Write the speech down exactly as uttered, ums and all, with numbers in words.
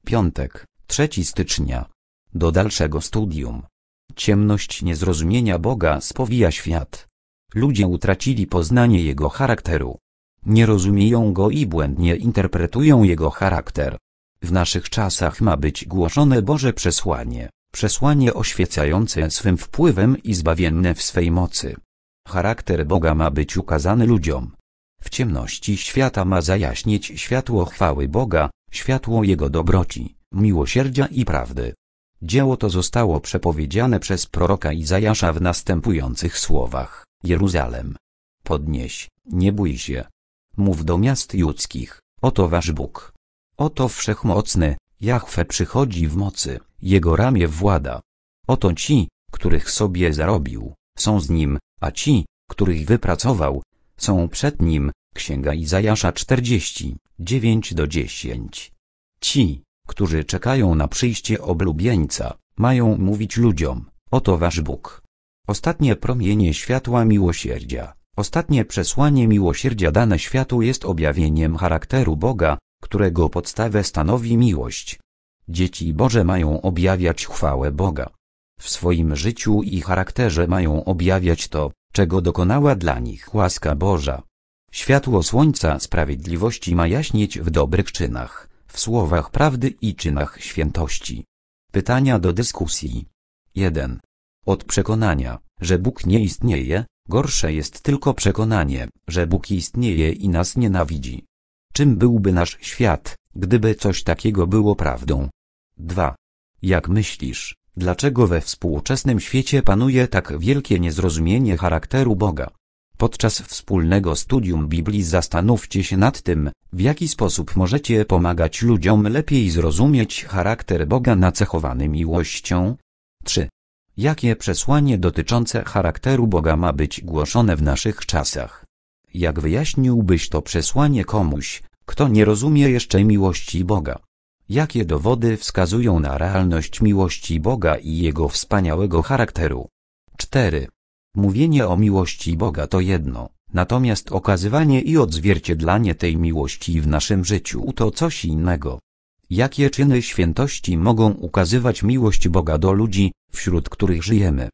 Piątek, trzeciego stycznia. Do dalszego studium. Ciemność niezrozumienia Boga spowija świat. Ludzie utracili poznanie Jego charakteru. Nie rozumieją Go i błędnie interpretują Jego charakter. W naszych czasach ma być głoszone Boże przesłanie, przesłanie oświecające swym wpływem i zbawienne w swej mocy. Charakter Boga ma być ukazany ludziom. W ciemności świata ma zajaśnieć światło chwały Boga, światło Jego dobroci, miłosierdzia i prawdy. Dzieło to zostało przepowiedziane przez proroka Izajasza w następujących słowach: Jeruzalem, podnieś, nie bój się. Mów do miast judzkich, oto wasz Bóg. Oto wszechmocny, Jahwe przychodzi w mocy, Jego ramię włada. Oto ci, których sobie zarobił, są z Nim, a ci, których wypracował, są przed Nim. Księga Izajasza czterdzieści, dziewięć do dziesięć. Ci, którzy czekają na przyjście oblubieńca, mają mówić ludziom, oto wasz Bóg. Ostatnie promienie światła miłosierdzia, ostatnie przesłanie miłosierdzia dane światu jest objawieniem charakteru Boga, którego podstawę stanowi miłość. Dzieci Boże mają objawiać chwałę Boga. W swoim życiu i charakterze mają objawiać to, czego dokonała dla nich łaska Boża. Światło słońca sprawiedliwości ma jaśnieć w dobrych czynach, w słowach prawdy i czynach świętości. Pytania do dyskusji. jeden. Od przekonania, że Bóg nie istnieje, gorsze jest tylko przekonanie, że Bóg istnieje i nas nienawidzi. Czym byłby nasz świat, gdyby coś takiego było prawdą? dwa. Jak myślisz, dlaczego we współczesnym świecie panuje tak wielkie niezrozumienie charakteru Boga? Podczas wspólnego studium Biblii zastanówcie się nad tym, w jaki sposób możecie pomagać ludziom lepiej zrozumieć charakter Boga nacechowany miłością. trzy. Jakie przesłanie dotyczące charakteru Boga ma być głoszone w naszych czasach? Jak wyjaśniłbyś to przesłanie komuś, kto nie rozumie jeszcze miłości Boga? Jakie dowody wskazują na realność miłości Boga i Jego wspaniałego charakteru? cztery. Mówienie o miłości Boga to jedno, natomiast okazywanie i odzwierciedlanie tej miłości w naszym życiu to coś innego. Jakie czyny świętości mogą ukazywać miłość Boga do ludzi, wśród których żyjemy?